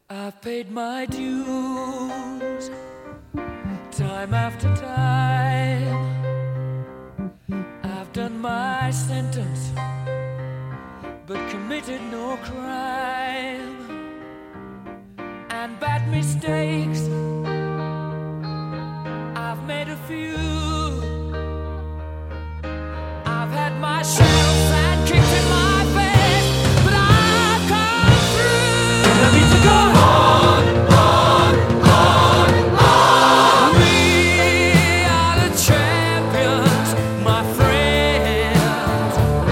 I've paid my dues time after time. I've done my sentence but committed no crime. And bad mistakes, I've made a few. I've had my shells and kicked in my face, but I've come through. I need to go on, on, on, on. We are the champions, my friends,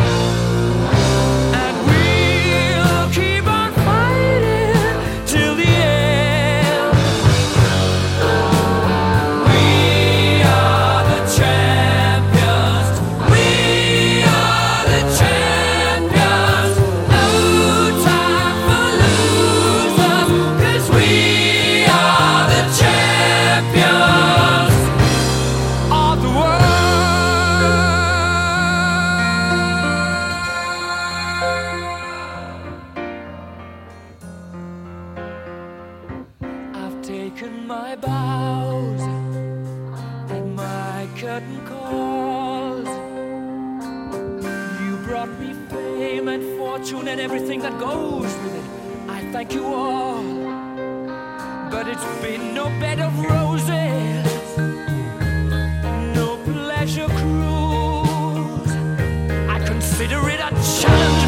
and we'll keep on fighting till the end. We are the champions. We are the champions. No time for losers, 'cause we are the champions of the world. I've taken my bows and my curtain calls. You brought me fame and fortune and everything that goes with it. I thank you all, but it's been no bed of roses, no pleasure cruise. I consider it a challenge